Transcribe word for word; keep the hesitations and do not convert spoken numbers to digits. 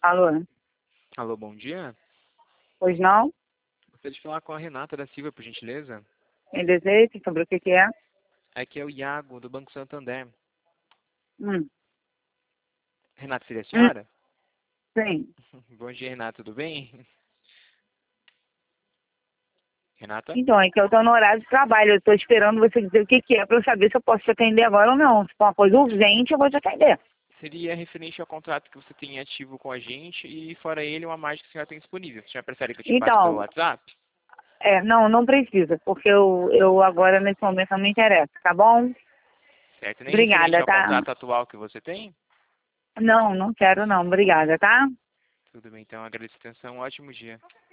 Alô? Alô, bom dia. Pois não? Gostaria de falar com a Renata da Silva, por gentileza. Em desejo, sobre o que que é? Aqui é o Iago, do Banco Santander. Hum. Renata, seria a Hum. senhora? Sim. Bom dia, Renata, tudo bem? Renata? Então, é que eu tô no horário de trabalho. Eu tô esperando você dizer o que que é pra eu saber se eu posso te atender agora ou não. Se for uma coisa urgente, eu vou te atender. Seria referente ao contrato que você tem ativo com a gente e, fora ele, uma margem que a senhora tem disponível. A senhora prefere que eu te passe pelo Então, WhatsApp? é, não, não precisa, porque eu, eu agora, nesse momento, não me interessa, tá bom? Certo? Nem referente Obrigada, ao tá? contrato atual que você tem? Não, não quero não. Obrigada, tá? Tudo bem, então. Agradeço a atenção. Um ótimo dia.